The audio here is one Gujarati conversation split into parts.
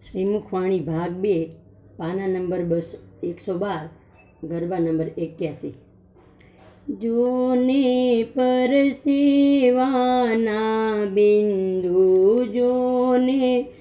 શ્રીમુખવાણી ભાગ 2 પાના નંબર 112 ગરબા નંબર 81। જોને પરસેવાના બિંદુ, જોને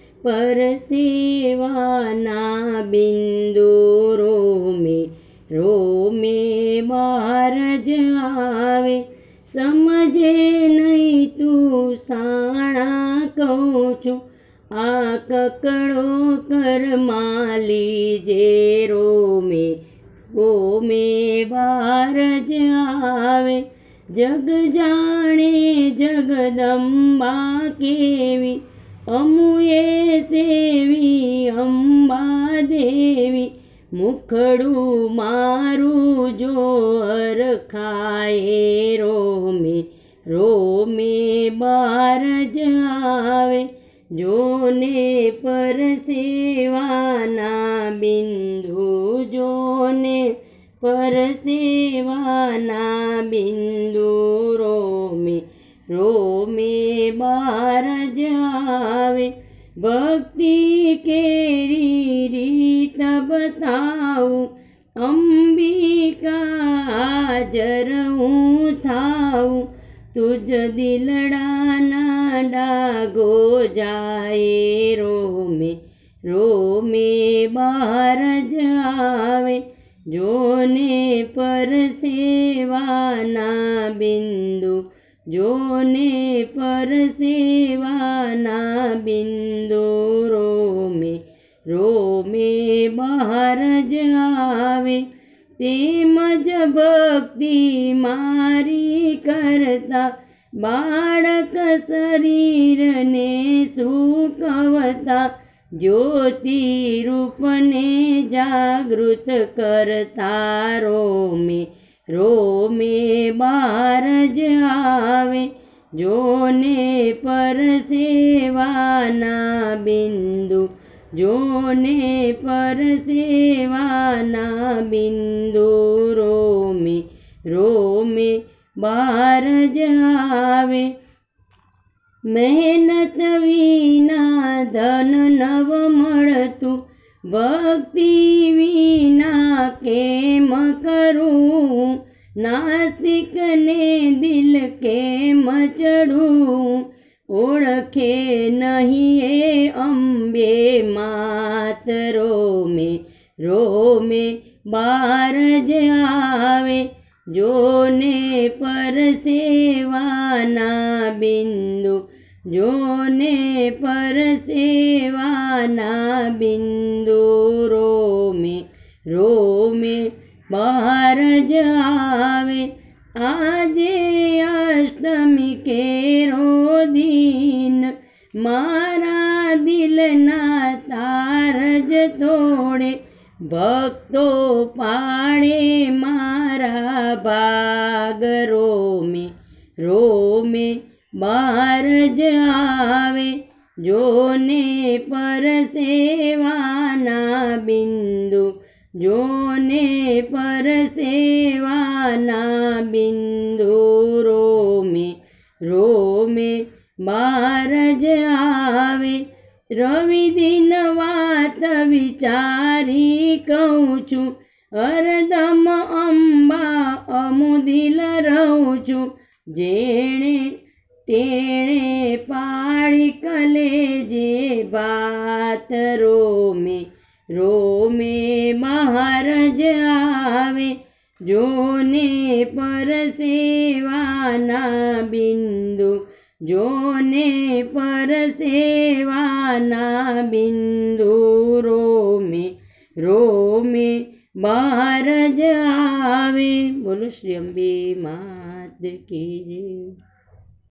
પરસેવાના બિંદુ, રોમે રોમે બહાર જ આવે, સમજે નહીં તું સાણા કહું છું, આ કકડો કરમાં લીજે, રોમે રોમે બહાર જ આવે, જગ જાણે જગદંબા કેવી, અમુએ સેવી અંબા દેવી, મુખડું મારું જો અરખાય, રોમે રોમે બહાર જ આવે, જોને પરસેવાના બિંદુ, જોને પરસેવાના બિંદુ, રોમે રોમે બહાર જ આવે, ભક્તિ કેરી રીત બતાવું, અંબિકા હાજર હું થાઉં, તુજ દિલડાના ડાગો જાય, રોમે રોમે બહાર જ આવે, જોને પરસેવાના બિંદુ, જોને પરસેવાના બિંદુ, રોમે રોમે બહાર જ આવે, તેમજ ભક્તિ મારી કરતા, બાળક શરીરને સુકવતા, જ્યોતિ રૂપને જાગૃત કરતા, રોમે રોમે બહાર જ આવે, જોને પરસેવાના બિંદુ, જોને પરસેવાના બિંદુ, રોમે રોમે બહાર જ આવે, મહેનત વિના ધન નવ મળતું, ભક્તિ વિના કેમ કરું, નાસ્તિકને દિલ કેમ ચડું, ઓળખે નહીં એ અંબે માત, રોમે રોમે બહાર જ આવે, જોને પરસેવાના બિંદુ, જોને પરસેવાના બિંદુ, રોમે રોમે બહાર જ આવે, આજે અષ્ટમી કેરો દિન, મારા દિલના તાર જ તોડે, ભક્તો પાડે મારા ભાગ, રોમે રોમે બહાર જ આવે, જોને પરસેવાના બિંદુ, જોને પરસેવાના બિંદુ, રોમે રોમે બહાર જ આવે, રવિ દિન વાત વિચારી કહું છું, હરદમ અંબા અમુદિલ રહું છું, જેણે તેણે પાળી કલેજે વાત, રોમે રોમે બહાર જ આવે, જોને પરસેવાના બિંદુ, જોને પરસેવાના બિંદુ, રોમે રોમે બહાર જ આવે। બોલો શ્રી અંબે માત કી જય।